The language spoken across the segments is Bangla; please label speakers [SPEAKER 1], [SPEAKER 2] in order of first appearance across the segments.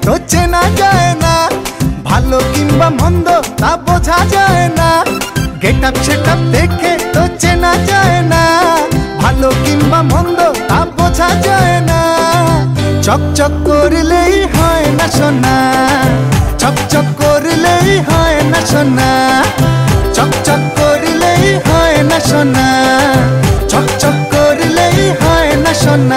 [SPEAKER 1] তো চেনা যায় না, ভালো কিংবা মন্দ তা বোঝা যায় না। গেট আপ সেট আপ দেখে তো চেনা যায় না, ভালো কিংবা মন্দ তা বোঝা যায় না। চকচক করলেই হয় না সোনা, চকচক করলেই হয় না সোনা, চকচক করলেই হয় না সোনা, চকচক করলেই হয় না সোনা।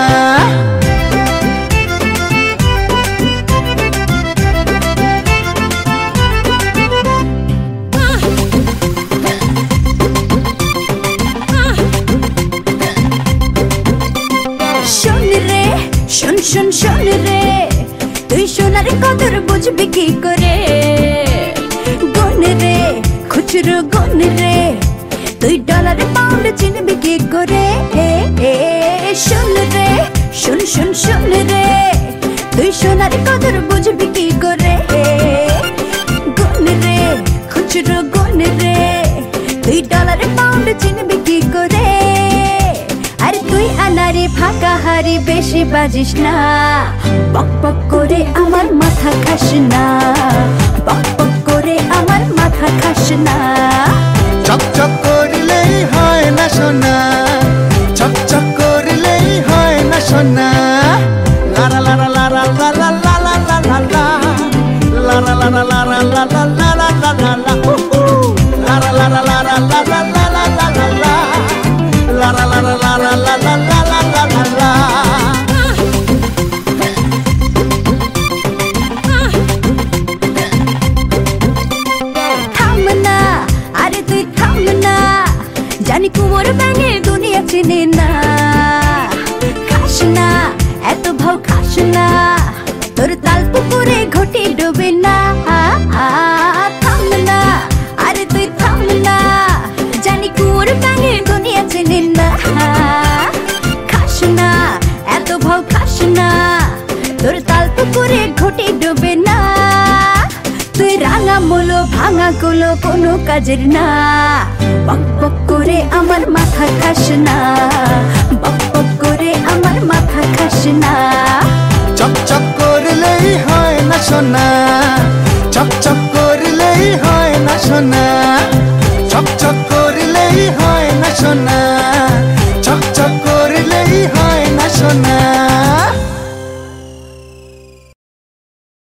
[SPEAKER 2] শোন শোন শোন রে, তুই সোনার কদর বুঝবি কি করে? গুণ রে খুচরো গুণ রে, তুই ডলার পাউন্ড চিনবি কি করে? শোন রে শোন শোন শোন রে, তুই সোনার কদর বুঝবি কি করে? গুণ রে খুচরো গুণ রে, তুই ডলার পাউন্ড চিনবি কি করে? আরে তুই আনারে ফাঁকা হারি বেশি বাজিস না, বক বক করে আমার মাথা খাস না, বক বক করে আমার মাথা খাস না।
[SPEAKER 1] চকচক করলেই হয় না সোনা, চকচক করলেই হয় না সোনা। লারা লারা লারা লারা লারা লারা লারা লারা লারা লারা লারা লারা লারা লারা লারা লারা লারা লারা La la la la la la la la la la la la la.
[SPEAKER 2] থামনা আরে তুই থামনা, জানি কুমোর ব্যাঙে দুনিয়া চিনি না। খাস না এত ভাও খাস না, তোর তাল পুকুরে ঘটি ডুবে না। থামনা আরে তুই থামনা, জানি কুমোর ব্যাঙে দুনিয়া চিনি না। খাস না এত ভাও খাস না, তোর তাল পুকুরে ঘটি ডুবে না। তুই রাঙা মুলো ভাঙা গুলো কোনো কাজের না, বক বক করে আমার মাথা খাস না, বক বক করে আমার মাথা খাস না।
[SPEAKER 1] চকচক করলেই হয় না সোনা, চকচক করলেই হয় না সোনা, চকচক করলেই হয় না সোনা।